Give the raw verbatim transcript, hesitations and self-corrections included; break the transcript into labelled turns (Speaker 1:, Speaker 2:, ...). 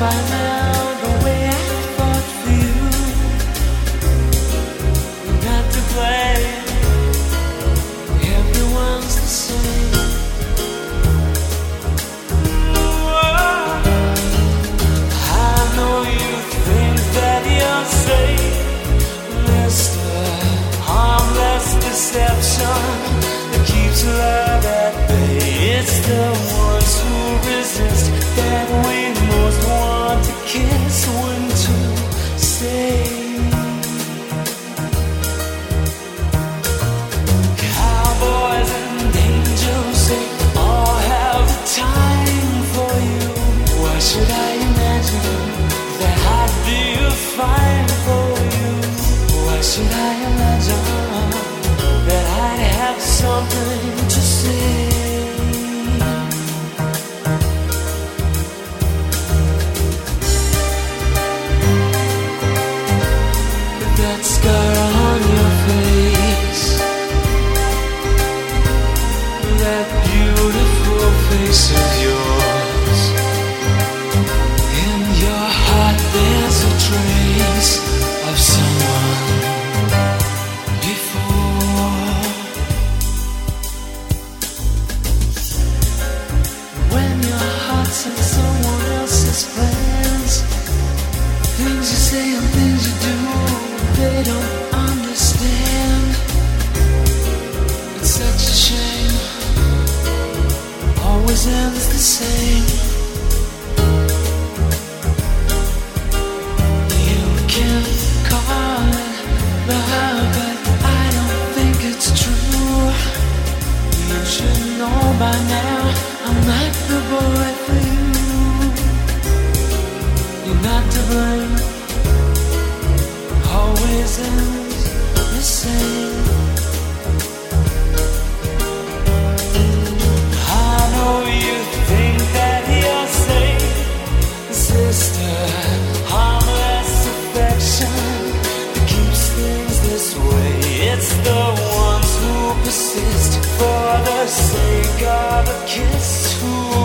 Speaker 1: by now the way I fought for you. You're not to blame. Everyone's the same. I know you think that you're safe, Mister Harmless Deception that keeps love at bay. It's the ones who resist that we most want to kiss when to say. Cowboys and angels, they all have the time for you. Why should I imagine that I'd be fine for you? Why should I imagine that I'd have something to say? That scar on your face, that beautiful face of yours, in your heart there's a trace of someone before. When your heart's in someone else's plans, things you say and things you do, they don't understand. It's such a shame, always ends the same. You can call it love, but I don't think it's true. You should know by now I'm not the boy for you. You're not to blame, always ends the same. I know you think that you're safe, sister. Harmless affection that keeps things this way. It's the ones who persist for the sake of a kiss who